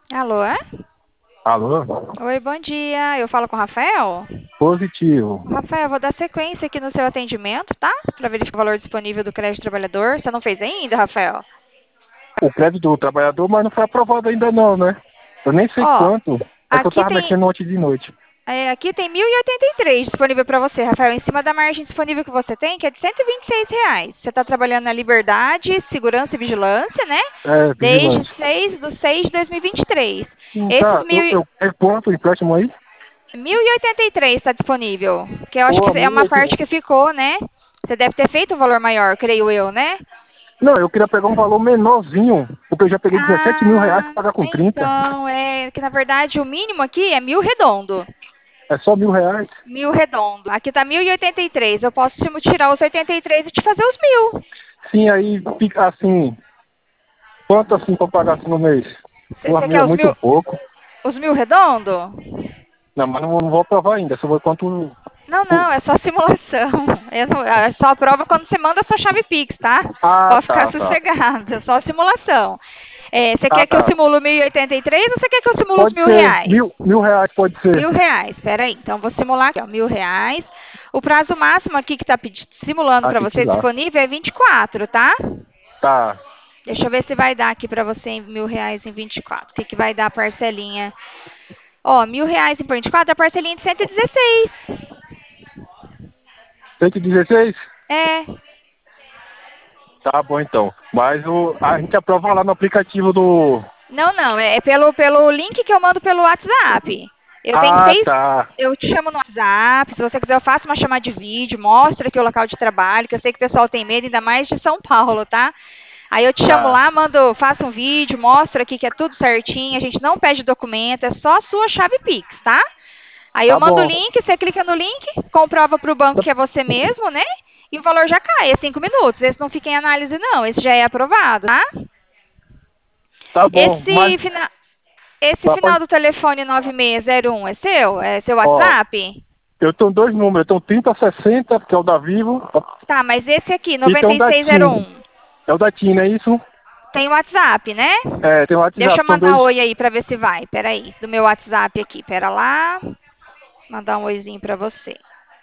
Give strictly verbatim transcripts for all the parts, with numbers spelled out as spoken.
Alô? É? Alô? Oi, bom dia. Eu falo com o Rafael? Positivo. Rafael, eu vou dar sequência aqui no seu atendimento, tá? Para verificar o valor disponível do crédito trabalhador. Você não fez ainda, Rafael? O crédito do trabalhador, mas não foi aprovado ainda não, né? Eu nem sei Ó, quanto. É que eu aqui tava tem, mexendo ontem de noite. é, aqui tem mil e oitenta e três disponível para você, Rafael, em cima da margem disponível que você tem, que é de cento e vinte e seis reais. Você está trabalhando na Liberdade, Segurança e Vigilância, né? É, Desde vigilante. seis de seis de dois mil e vinte e três. Hum, Esses Tá, eu, mil, eu, é quanto o empréstimo aí? mil e oitenta e três está disponível, que eu acho Pô, que é mil e uma oitenta. parte que ficou, né? Você deve ter feito um valor maior, creio eu, né? Não, eu queria pegar um valor menorzinho, porque eu já peguei dezessete mil reais pra Ah, pagar com trinta. então, é que na verdade o mínimo aqui é mil redondo. É só mil reais. Mil redondo. Aqui tá mil e oitenta e três. Eu posso te tirar os oitenta e três e te fazer os mil. Sim, aí fica assim, quanto assim pra pagar assim no mês? Duas Você mil quer é os muito mil, pouco. os mil redondo? Não, mas não, não vou aprovar ainda, só vou quanto... Não, não, é só simulação. É só é só a prova quando você manda a sua chave Pix, tá? Ah, Pode ficar tá, tá. sossegado, é só simulação. É, você Ah, quer que eu tá. simule o mil e oitenta e três ou você quer que eu simule os Pode mil ser, reais? mil, mil reais pode ser. Mil reais, peraí. Então, vou simular aqui, ó, mil reais. O prazo máximo aqui que está simulando para Aqui que você lá. disponível é vinte e quatro, tá? Tá. Deixa eu ver se vai dar aqui para você em mil reais em vinte e quatro. O que, que vai dar a parcelinha? Ó, mil reais em vinte e quatro, a parcelinha de cento e dezesseis. cento e dezesseis? É. Tá bom então. Mas o, a gente aprova lá no aplicativo do. Não, não, é é pelo, pelo link que eu mando pelo WhatsApp. Eu tenho Ah, seis. tá. Eu te chamo no WhatsApp. Se você quiser, eu faço uma chamada de vídeo, mostro aqui o local de trabalho, que eu sei que o pessoal tem medo, ainda mais de São Paulo, tá? Aí eu te chamo Tá. lá, mando, faço um vídeo, mostro aqui que é tudo certinho, a gente não pede documento, é só a sua chave Pix, tá? Aí eu Tá mando o bom. link, você clica no link, comprova para o banco que é você mesmo, né? E o valor já cai, é cinco minutos. Esse não fica em análise, não. Esse já é aprovado, tá? Tá bom. Mas. Esse, fina, esse mas final pode- do telefone nove seis zero um é seu? É seu Ó, WhatsApp? eu tenho dois números. Eu tenho trinta sessenta, que é o da Vivo, Tá, mas esse aqui, e tem o da TIM. nove seis zero um, É o da TIM, não é isso? tem WhatsApp, né? É, tem o Deixa WhatsApp. eu São mandar dois. oi aí pra ver se vai. Peraí, do meu WhatsApp aqui. Pera lá. Mandar um oizinho pra você.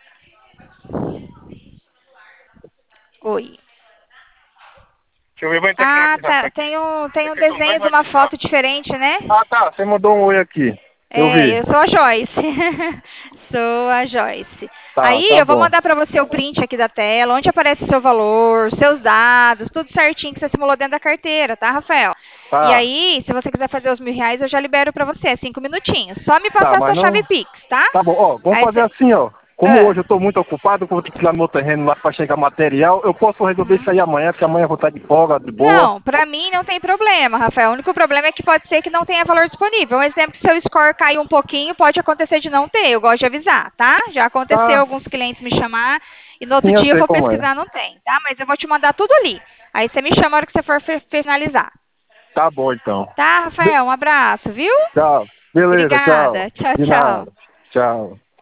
Oi. Deixa eu ver, vou entrar aqui no Ah, WhatsApp tá. aqui. Tem um, tem um Aqui são dois desenho de uma foto WhatsApp. diferente, né? Ah, tá. Você mandou um oi aqui. Eu É, vi. eu sou a Joyce. Sou a Joyce. Tá, Aí tá eu vou bom. mandar para você o print aqui da tela, onde aparece o seu valor, seus dados, tudo certinho que você simulou dentro da carteira, tá, Rafael? E Tá. aí, se você quiser fazer os mil reais, eu já libero para você, é cinco minutinhos. Só me Tá, passar a mas sua chave não. Pix, tá? Tá bom, ó, vamos Aí fazer você... assim, ó. Como Ah. hoje eu tô muito ocupado, que eu vou ter que ir lá no meu terreno lá pra chegar material, eu posso resolver isso Uhum. aí amanhã, porque amanhã eu vou estar de folga, de boa. Não, para mim não tem problema, Rafael. O único problema é que pode ser que não tenha valor disponível. Um exemplo, se seu score cair um pouquinho, pode acontecer de não ter. Eu gosto de avisar, tá? Já aconteceu Tá, alguns clientes me chamar e no outro sim, eu dia eu sei vou como é. pesquisar, não tem, tá? Mas eu vou te mandar tudo ali. Aí você me chama na hora que você for fi- finalizar. Tá bom então. Tá, Be- Rafael? Um abraço, viu? tchau. Beleza, tchau. Obrigada. Tchau, De tchau. nada. Tchau.